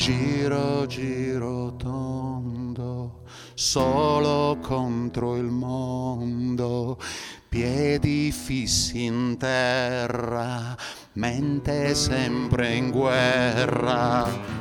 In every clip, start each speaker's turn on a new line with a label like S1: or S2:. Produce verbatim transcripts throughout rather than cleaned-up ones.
S1: Giro, giro tondo, solo contro il mondo, piedi fissi in terra, mente sempre in guerra.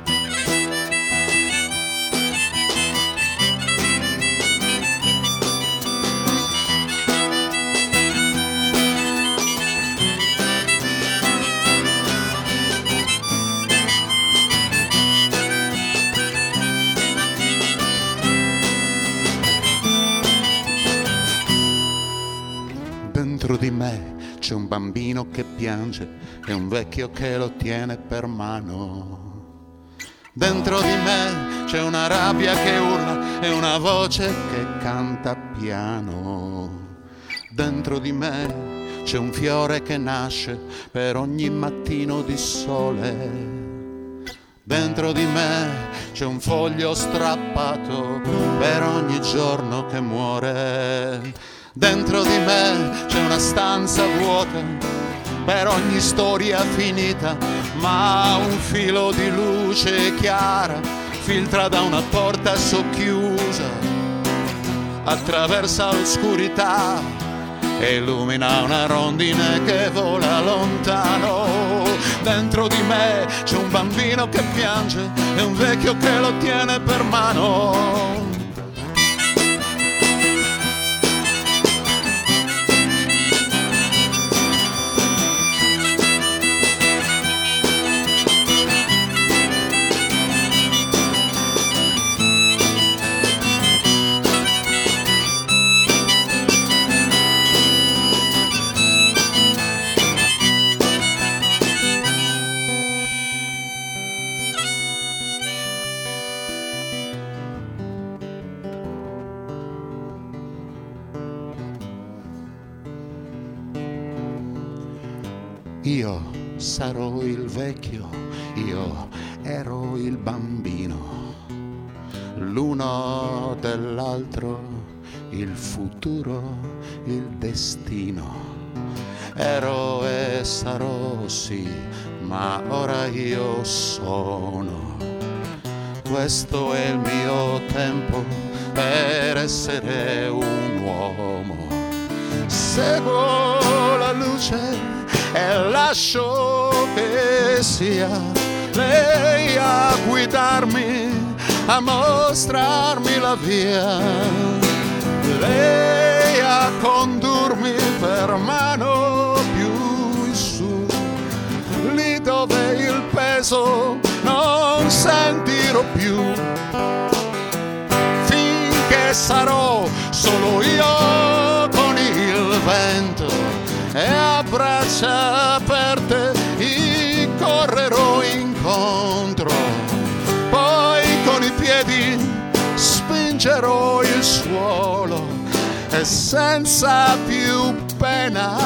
S1: Dentro di me c'è un bambino che piange e un vecchio che lo tiene per mano. Dentro di me c'è una rabbia che urla e una voce che canta piano. Dentro di me c'è un fiore che nasce per ogni mattino di sole. Dentro di me c'è un foglio strappato per ogni giorno che muore. Dentro di me c'è una stanza vuota per ogni storia finita, ma un filo di luce chiara filtra da una porta socchiusa, attraversa l'oscurità e illumina una rondine che vola lontano. Dentro di me c'è un bambino che piange e un vecchio che lo tiene per mano. Io sarò il vecchio, io ero il bambino, l'uno dell'altro, il futuro, il destino. Ero e sarò, sì, ma ora io sono. Questo è il mio tempo per essere un uomo. Seguo la luce e lascio che sia lei a guidarmi, a mostrarmi la via, lei a condurmi per mano più in su, lì dove il peso non sentirò più, finché sarò solo io con il vento e a braccia aperte gli correrò incontro, poi con i piedi spingerò il suolo e senza più pena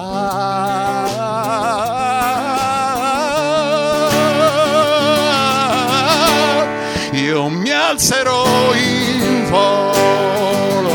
S1: io mi alzerò in volo.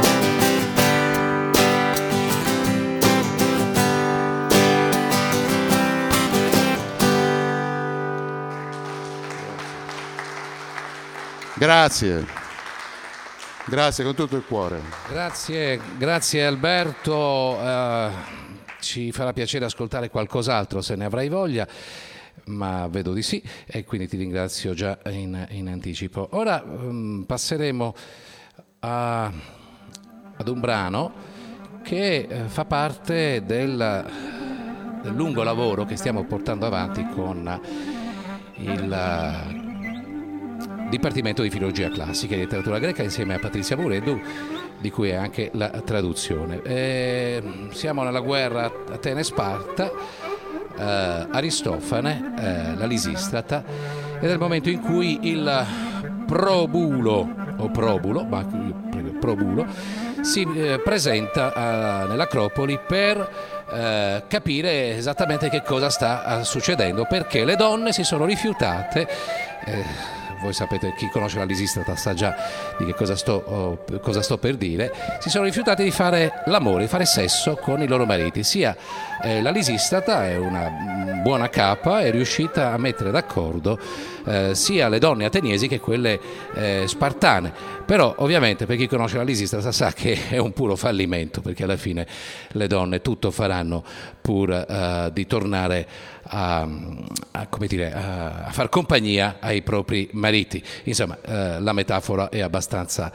S1: Grazie, grazie con tutto il cuore.
S2: Grazie, grazie Alberto, uh, ci farà piacere ascoltare qualcos'altro se ne avrai voglia, ma vedo di sì e quindi ti ringrazio già in, in anticipo. Ora um, passeremo a, ad un brano che uh, fa parte del, del lungo lavoro che stiamo portando avanti con il... Uh, Dipartimento di Filologia Classica e Letteratura Greca insieme a Patrizia Bureddu, di cui è anche la traduzione. E siamo nella guerra Atene-Sparta, eh, Aristofane, eh, la Lisistrata, ed è il momento in cui il probulo, o probulo, ma probulo, si eh, presenta eh, nell'Acropoli per eh, capire esattamente che cosa sta succedendo, perché le donne si sono rifiutate. Eh, Voi sapete, chi conosce la Lisistrata sa già di che cosa sto, oh, cosa sto per dire. Si sono rifiutati di fare l'amore, di fare sesso con i loro mariti. Sia eh, la Lisistrata è una buona capa è riuscita a mettere d'accordo eh, sia le donne ateniesi che quelle eh, spartane. Però ovviamente per chi conosce la Lisistrata sa che è un puro fallimento, perché alla fine le donne tutto faranno pur eh, di tornare a, a, come dire, a, a far compagnia ai propri mariti. Insomma, eh, la metafora è abbastanza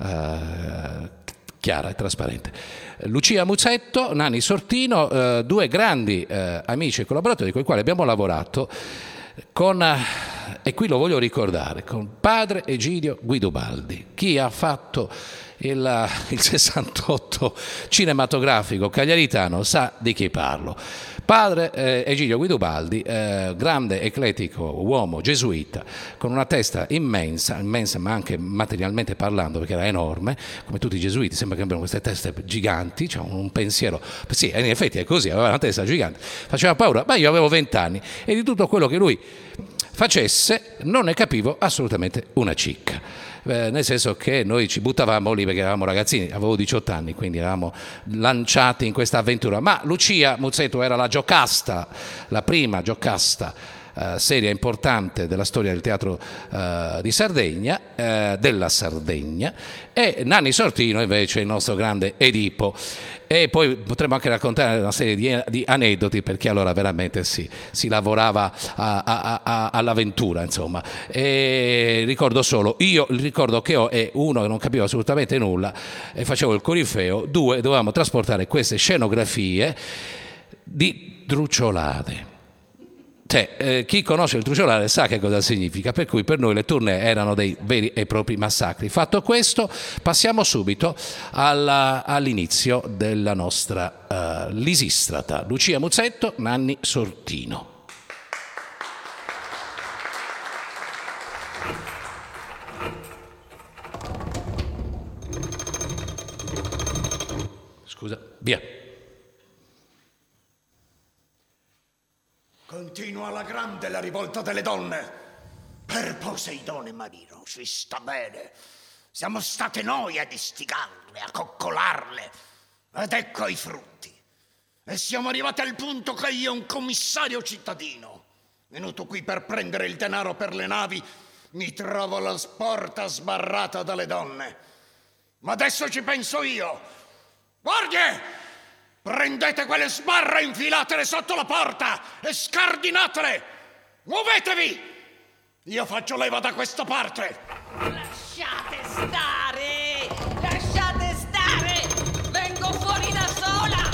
S2: eh, chiara e trasparente. Lucia Muzzetto, Nanni Sortino, eh, due grandi eh, amici e collaboratori con i quali abbiamo lavorato con, eh, e qui lo voglio ricordare, con padre Egidio Guidobaldi. Chi ha fatto il, il sessantotto cinematografico cagliaritano sa di chi parlo. Padre eh, Egidio Guidobaldi, eh, grande ecletico uomo gesuita, con una testa immensa, immensa ma anche materialmente parlando, perché era enorme, come tutti i gesuiti, sembra che abbiano queste teste giganti, cioè un pensiero, sì, in effetti è così, aveva una testa gigante, faceva paura, ma io avevo vent'anni e di tutto quello che lui facesse non ne capivo assolutamente una cicca. Eh, nel senso che noi ci buttavamo lì perché eravamo ragazzini, avevo diciotto anni, quindi eravamo lanciati in questa avventura. Ma Lucia Muzzetto era la giocasta, la prima giocasta eh, seria importante della storia del teatro eh, di Sardegna, eh, della Sardegna, e Nanni Sortino invece il nostro grande Edipo. E poi potremmo anche raccontare una serie di, di aneddoti, perché allora veramente si, si lavorava a, a, a, all'avventura, insomma. E ricordo solo, io il ricordo che ho è uno che non capivo assolutamente nulla e facevo il corifeo, due dovevamo trasportare queste scenografie di drucciolate. Cioè, eh, chi conosce il truciolare sa che cosa significa, per cui per noi le tournée erano dei veri e propri massacri. Fatto questo, passiamo subito alla, all'inizio della nostra uh, Lisistrata. Lucia Muzzetto, Nanni Sortino. Scusa, via.
S3: Continua alla grande la rivolta delle donne. Per Poseidone marino, ci sta bene. Siamo state noi ad istigarle, a coccolarle. Ed ecco i frutti. E siamo arrivati al punto che io, un commissario cittadino, venuto qui per prendere il denaro per le navi, mi trovo la porta sbarrata dalle donne. Ma adesso ci penso io. Guardie! Prendete quelle sbarre e infilatele sotto la porta e scardinatele! Muovetevi! Io faccio leva da questa parte!
S4: Lasciate stare! Lasciate stare! Vengo fuori da sola!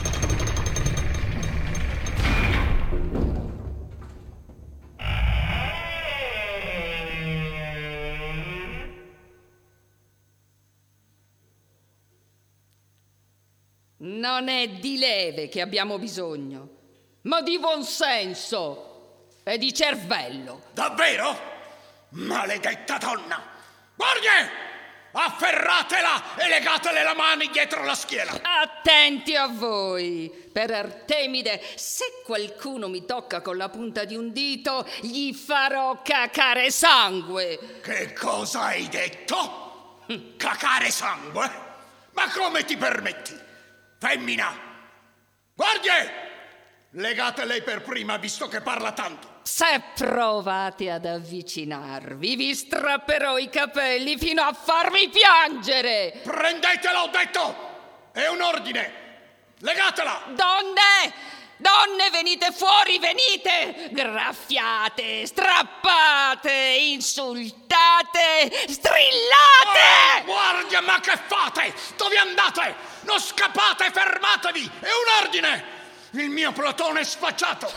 S4: Non è di leve che abbiamo bisogno, ma di buonsenso e di cervello.
S3: Davvero? Maledetta donna! Guardie! Afferratela e legatele le mani dietro la schiena!
S4: Attenti a voi! Per Artemide, se qualcuno mi tocca con la punta di un dito, gli farò cacare sangue!
S3: Che cosa hai detto? Cacare sangue? Ma come ti permetti? Femmina! Guardie! Legate lei per prima, visto che parla tanto.
S4: Se provate ad avvicinarvi, vi strapperò i capelli fino a farvi piangere!
S3: Prendetela, ho detto! È un ordine! Legatela!
S4: Donne! Donne, venite fuori, venite! Graffiate, strappate, insultate, strillate!
S3: Oh, guardia, ma che fate? Dove andate? Non scappate, fermatevi! È un ordine! Il mio plotone è sfacciato!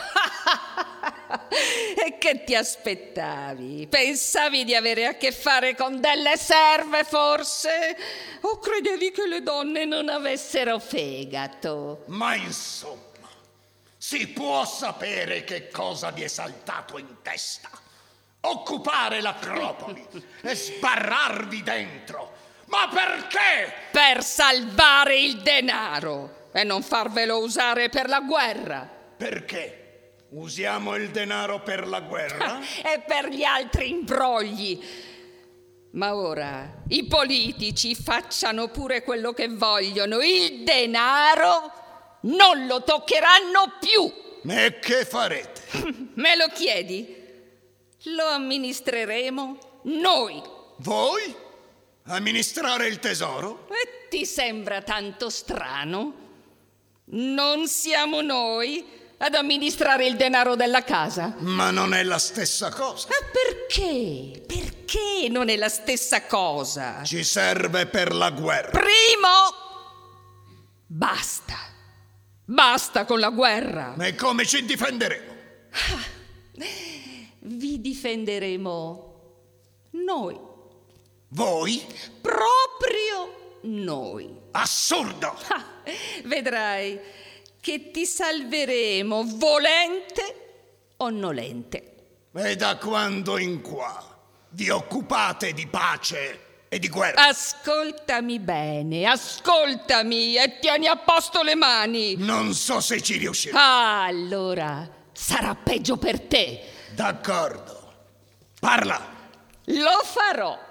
S4: E che ti aspettavi? Pensavi di avere a che fare con delle serve, forse? O credevi che le donne non avessero fegato?
S3: Ma insomma, si può sapere che cosa vi è saltato in testa? Occupare l'Acropoli e sbarrarvi dentro! Ma perché?
S4: Per salvare il denaro e non farvelo usare per la guerra.
S3: Perché? Usiamo il denaro per la guerra?
S4: E per gli altri imbrogli. Ma ora i politici facciano pure quello che vogliono. Il denaro non lo toccheranno più.
S3: E che farete?
S4: Me lo chiedi? Lo amministreremo noi.
S3: Voi? Amministrare il tesoro?
S4: E ti sembra tanto strano? Non siamo noi ad amministrare il denaro della casa?
S3: Ma non è la stessa cosa.
S4: Ma perché? Perché non è la stessa cosa?
S3: Ci serve per la guerra.
S4: Primo, basta. Basta con la guerra.
S3: E come ci difenderemo?
S4: Vi difenderemo noi.
S3: Voi?
S4: Proprio noi.
S3: Assurdo!
S4: Ah, vedrai che ti salveremo volente o nolente.
S3: E da quando in qua vi occupate di pace e di guerra?
S4: Ascoltami bene, ascoltami e tieni a posto le mani.
S3: Non so se ci riuscirò.
S4: Ah, allora sarà peggio per te.
S3: D'accordo. Parla.
S4: Lo farò.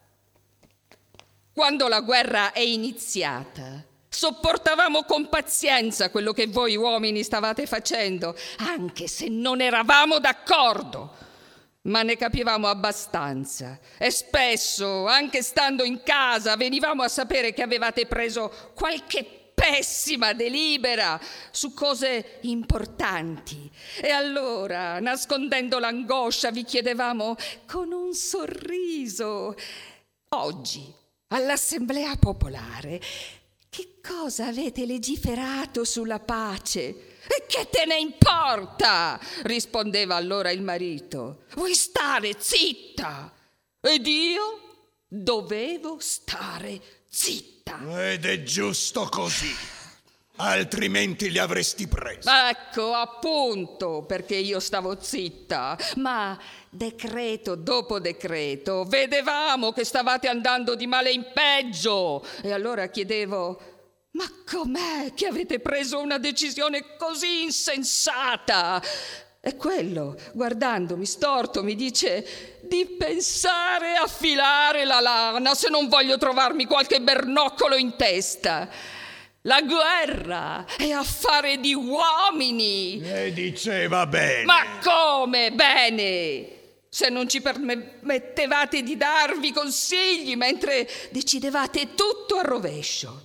S4: Quando la guerra è iniziata, sopportavamo con pazienza quello che voi uomini stavate facendo, anche se non eravamo d'accordo. Ma ne capivamo abbastanza e spesso, anche stando in casa, venivamo a sapere che avevate preso qualche pessima delibera su cose importanti. E allora, nascondendo l'angoscia, vi chiedevamo con un sorriso: oggi, all'Assemblea Popolare, che cosa avete legiferato sulla pace? E che te ne importa? Rispondeva allora il marito. Vuoi stare zitta? Ed io dovevo stare zitta.
S3: Ed è giusto così. Altrimenti li avresti presi.
S4: Ecco, appunto, perché io stavo zitta. Ma decreto dopo decreto vedevamo che stavate andando di male in peggio. E allora chiedevo: ma com'è che avete preso una decisione così insensata? E quello, guardandomi storto, mi dice: di pensare a filare la lana se non voglio trovarmi qualche bernoccolo in testa. La guerra è affare di uomini.
S3: E diceva bene.
S4: Ma come bene? Se non ci permettevate di darvi consigli mentre decidevate tutto a rovescio.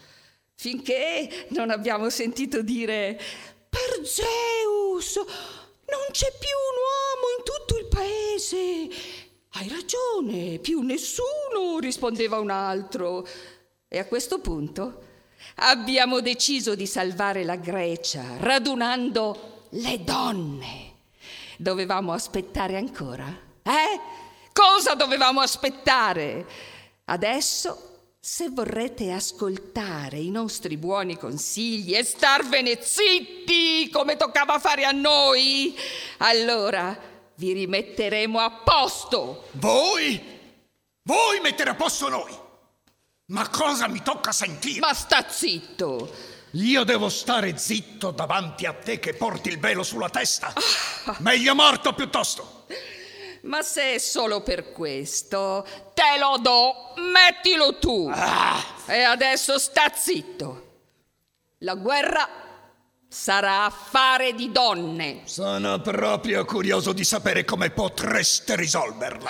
S4: Finché non abbiamo sentito dire: per Zeus, non c'è più un uomo in tutto il paese. Hai ragione, più nessuno, rispondeva un altro. E a questo punto abbiamo deciso di salvare la Grecia radunando le donne. Dovevamo aspettare ancora? Eh? Cosa dovevamo aspettare? Adesso, se vorrete ascoltare i nostri buoni consigli e starvene zitti come toccava fare a noi, allora vi rimetteremo a posto.
S3: Voi? Voi mettere a posto noi? Ma cosa mi tocca sentire?
S4: Ma sta zitto.
S3: Io devo stare zitto davanti a te che porti il velo sulla testa? Meglio morto piuttosto.
S4: Ma se è solo per questo, te lo do, mettilo tu.
S3: Ah.
S4: E adesso sta zitto. La guerra sarà affare di donne.
S3: Sono proprio curioso di sapere come potreste risolverla.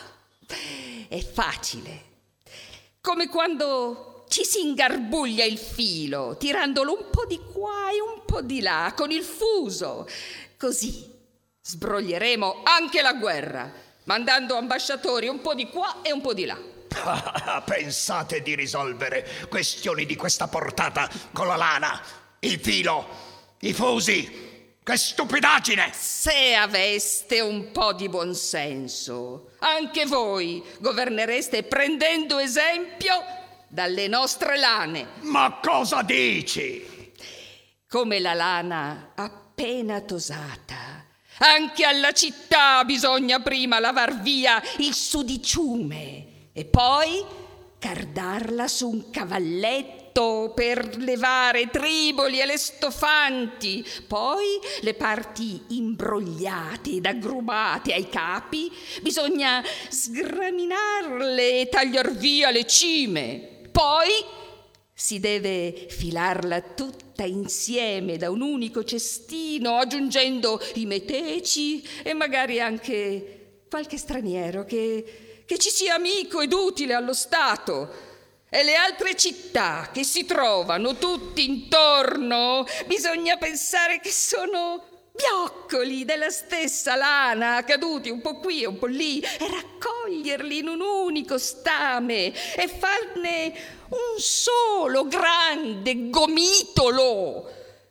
S4: È facile. Come quando ci si ingarbuglia il filo, tirandolo un po' di qua e un po' di là, con il fuso. Così sbroglieremo anche la guerra, mandando ambasciatori un po' di qua e un po' di là.
S3: Pensate di risolvere questioni di questa portata con la lana, il filo, i fusi? Che stupidaggine!
S4: Se aveste un po' di buonsenso, anche voi governereste prendendo esempio dalle nostre lane.
S3: Ma cosa dici?
S4: Come la lana appena tosata. Anche alla città bisogna prima lavar via il sudiciume e poi cardarla su un cavalletto per levare triboli e le stofanti. Poi le parti imbrogliate ed aggrumate ai capi bisogna sgraminarle e tagliar via le cime. Poi Si deve filarla tutta insieme da un unico cestino, aggiungendo i meteci e magari anche qualche straniero che, che ci sia amico ed utile allo Stato. E le altre città che si trovano tutti intorno, bisogna pensare che sono bioccoli della stessa lana, caduti un po' qui e un po' lì, e raccoglierli in un unico stame e farne un solo grande gomitolo.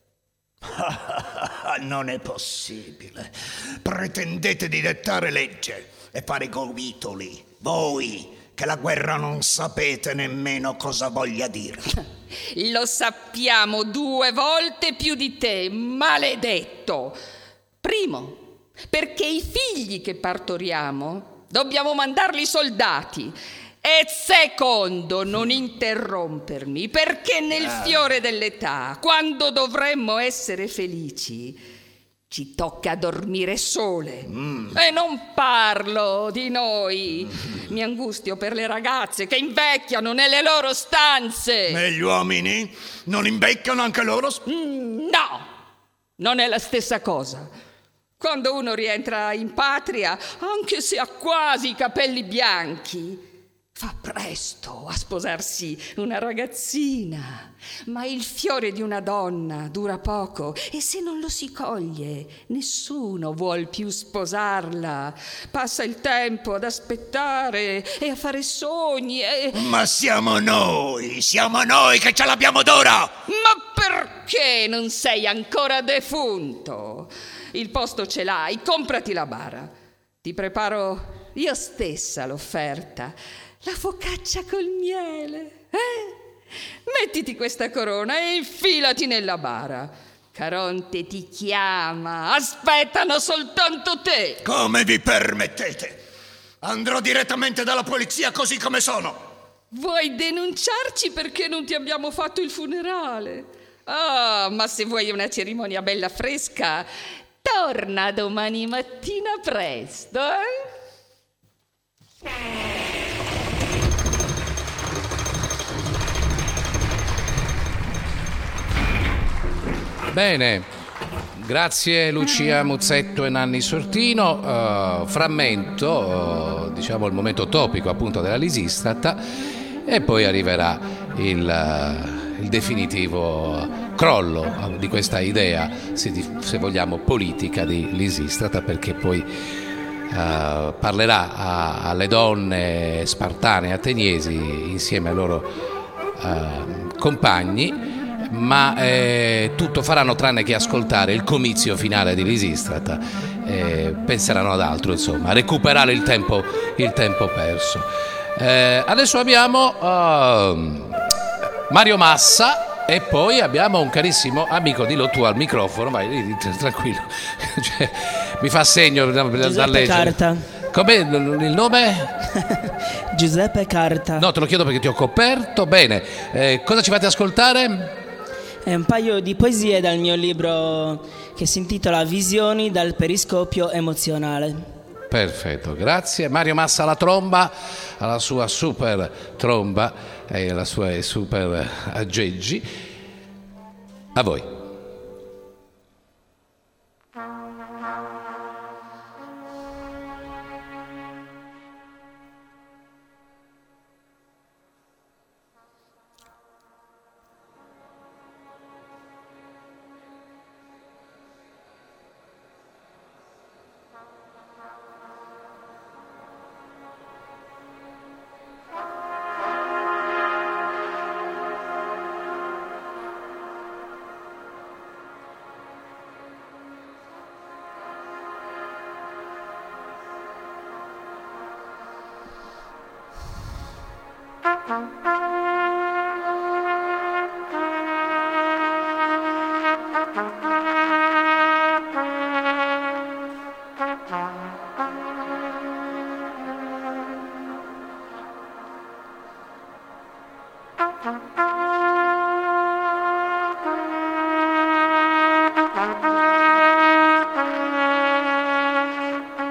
S3: Non è possibile. Pretendete di dettare legge e fare gomitoli, voi che la guerra non sapete nemmeno cosa voglia dire.
S4: Lo sappiamo due volte più di te, maledetto. Primo, perché i figli che partoriamo dobbiamo mandarli soldati. E secondo, non interrompermi, perché nel fiore dell'età, quando dovremmo essere felici, ci tocca dormire sole. Mm. E non parlo di noi. Mm. Mi angustio per le ragazze che invecchiano nelle loro stanze.
S3: E gli uomini non invecchiano anche loro?
S4: Mm, no, non è la stessa cosa. Quando uno rientra in patria, anche se ha quasi i capelli bianchi, fa presto a sposarsi una ragazzina, ma il fiore di una donna dura poco e se non lo si coglie nessuno vuol più sposarla. Passa il tempo ad aspettare e a fare sogni e...
S3: Ma siamo noi, siamo noi che ce l'abbiamo d'ora!
S4: Ma perché non sei ancora defunto? Il posto ce l'hai, comprati la bara. Ti preparo io stessa l'offerta. La focaccia col miele, eh? Mettiti questa corona e infilati nella bara. Caronte ti chiama, aspettano soltanto te.
S3: Come vi permettete? Andrò direttamente dalla polizia così come sono.
S4: Vuoi denunciarci perché non ti abbiamo fatto il funerale? Ah, ma se vuoi una cerimonia bella fresca, torna domani mattina presto, eh?
S2: Bene, grazie Lucia Muzzetto e Nanni Sortino. Uh, frammento, uh, diciamo il momento topico appunto della Lisistrata, e poi arriverà il, uh, il definitivo crollo di questa idea, se, se vogliamo, politica di Lisistrata, perché poi uh, parlerà a, alle donne spartane ateniesi insieme ai loro uh, compagni. Ma eh, tutto faranno tranne che ascoltare il comizio finale di Lisistrata, eh, penseranno ad altro, insomma, a recuperare il tempo, il tempo perso. Eh, adesso abbiamo uh, Mario Massa e poi abbiamo un carissimo amico, dillo tu al microfono, vai tranquillo, cioè, mi fa segno da, da leggere.
S5: Carta.
S2: Com'è il nome?
S5: Giuseppe Carta.
S2: No, te lo chiedo perché ti ho coperto. Bene, eh, cosa ci fate ascoltare?
S5: È un paio di poesie dal mio libro che si intitola Visioni dal periscopio emozionale.
S2: Perfetto, grazie. Mario Massa alla tromba, alla sua super tromba e alla sua super aggeggi. A voi.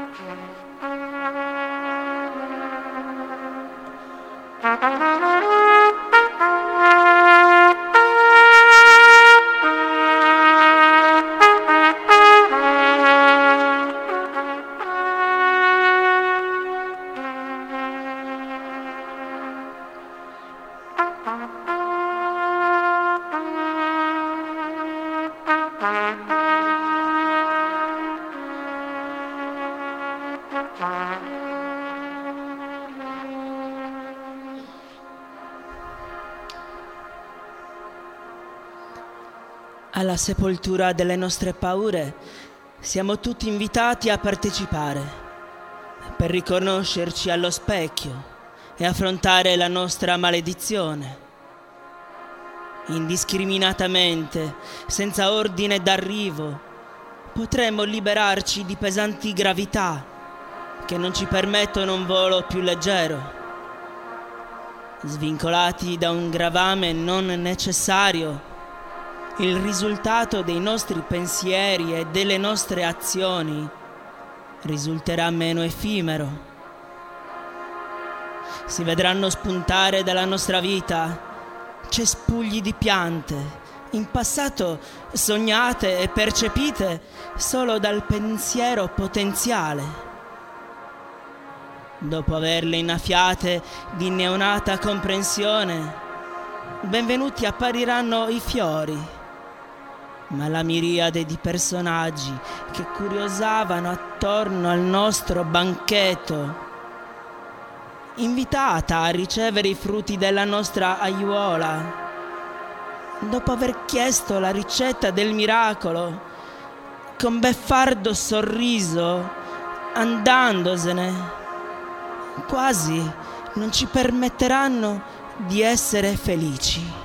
S6: Thank you.
S5: Alla sepoltura delle nostre paure siamo tutti invitati a partecipare per riconoscerci allo specchio e affrontare la nostra maledizione. Indiscriminatamente, senza ordine d'arrivo, potremmo liberarci di pesanti gravità che non ci permettono un volo più leggero. Svincolati da un gravame non necessario, il risultato dei nostri pensieri e delle nostre azioni risulterà meno effimero. Si vedranno spuntare dalla nostra vita cespugli di piante, in passato sognate e percepite solo dal pensiero potenziale. Dopo averle innaffiate di neonata comprensione, benvenuti appariranno i fiori, ma la miriade di personaggi che curiosavano attorno al nostro banchetto, invitata a ricevere i frutti della nostra aiuola, dopo aver chiesto la ricetta del miracolo, con beffardo sorriso, andandosene, quasi non ci permetteranno di essere felici.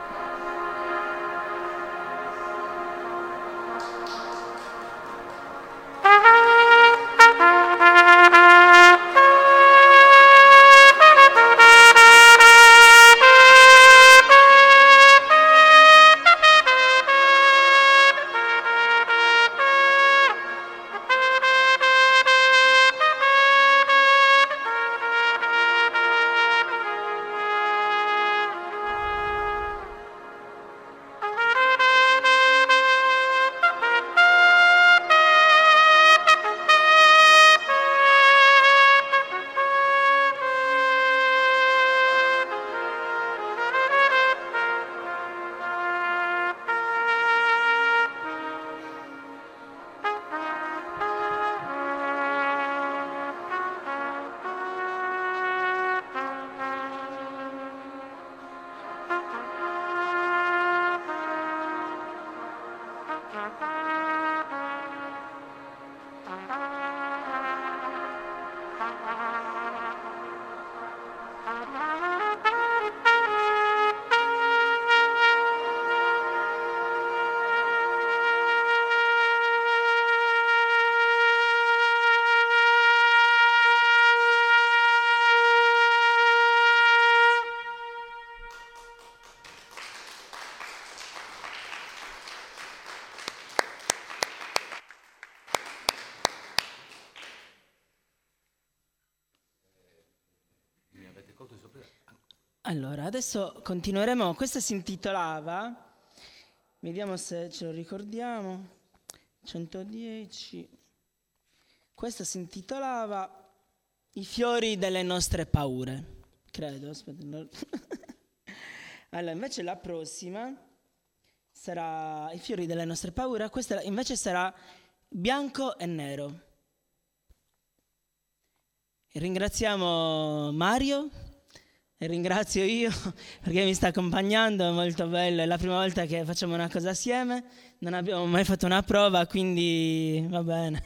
S5: Allora, adesso continueremo. Questa si intitolava, vediamo se ce lo ricordiamo, centodieci. Questa si intitolava I fiori delle nostre paure, credo. Aspetta, no. Allora, invece la prossima sarà I fiori delle nostre paure, questa invece sarà bianco e nero. Ringraziamo Mario. E ringrazio io perché mi sta accompagnando, è molto bello, è la prima volta che facciamo una cosa assieme, non abbiamo mai fatto una prova, quindi va bene.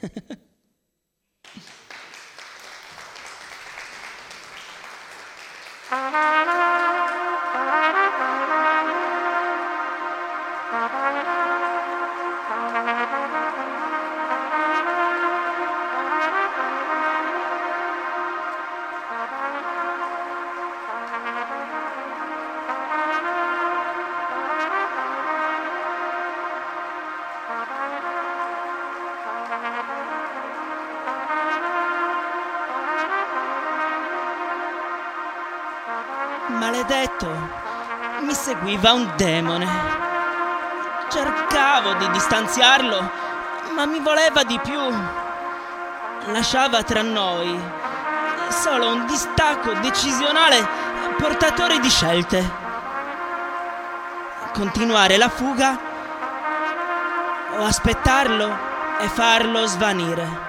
S5: Maledetto, mi seguiva un demone. Cercavo di distanziarlo, ma mi voleva di più. Lasciava tra noi solo un distacco decisionale portatore di scelte. Continuare la fuga o aspettarlo e farlo svanire.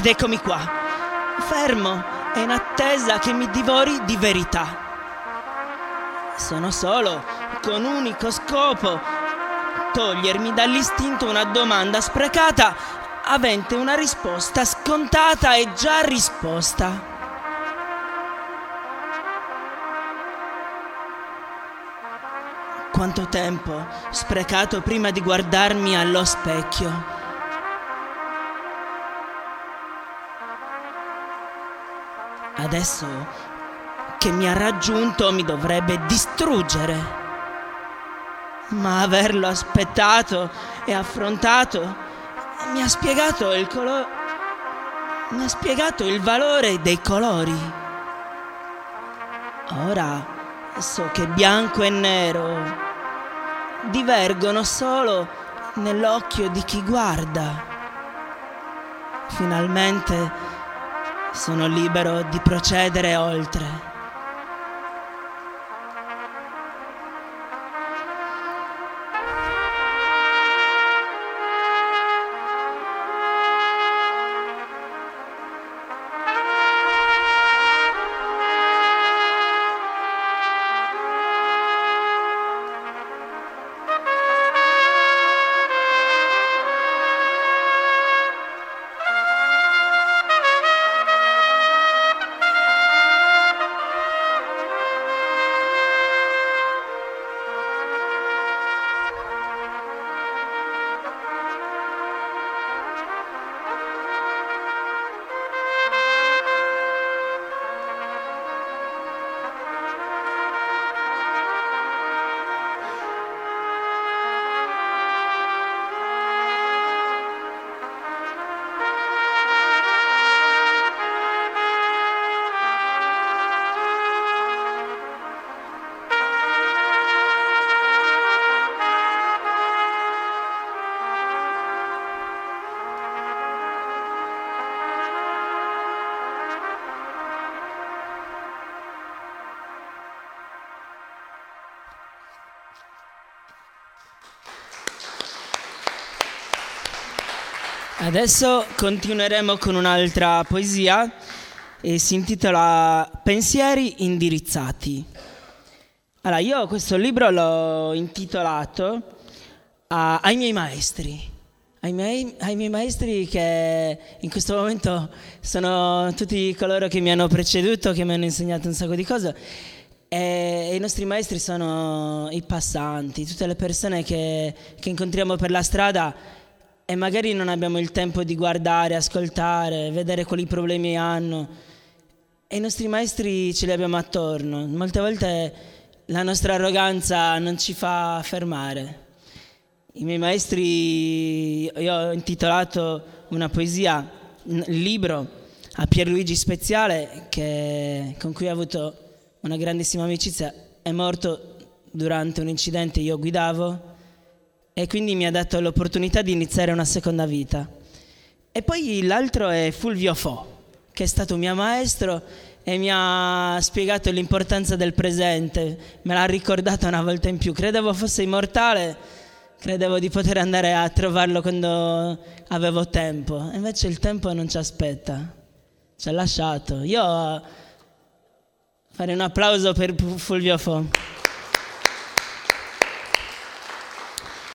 S5: Ed eccomi qua, fermo e in attesa che mi divori di verità. Sono solo con unico scopo: togliermi dall'istinto una domanda sprecata, avente una risposta scontata e già risposta. Quanto tempo sprecato prima di guardarmi allo specchio. Adesso che mi ha raggiunto mi dovrebbe distruggere. Ma averlo aspettato e affrontato mi ha spiegato il colore, mi ha spiegato il valore dei colori. Ora so che bianco e nero divergono solo nell'occhio di chi guarda. Finalmente sono libero di procedere oltre. Adesso continueremo con un'altra poesia e si intitola Pensieri indirizzati. Allora, io questo libro l'ho intitolato a, ai miei maestri, ai miei, ai miei maestri che in questo momento sono tutti coloro che mi hanno preceduto, che mi hanno insegnato un sacco di cose. E i nostri maestri sono i passanti, tutte le persone che, che incontriamo per la strada e magari non abbiamo il tempo di guardare, ascoltare, vedere quali problemi hanno. E i nostri maestri ce li abbiamo attorno. Molte volte la nostra arroganza non ci fa fermare. I miei maestri, io ho intitolato una poesia, un libro a Pierluigi Speziale, che, con cui ho avuto una grandissima amicizia. È morto durante un incidente, io guidavo, e quindi mi ha dato l'opportunità di iniziare una seconda vita. E poi l'altro è Fulvio Fo, che è stato mio maestro e mi ha spiegato l'importanza del presente, me l'ha ricordato una volta in più. Credevo fosse immortale, credevo di poter andare a trovarlo quando avevo tempo, e invece il tempo non ci aspetta, ci ha lasciato. Io farei un applauso per Fulvio Fo.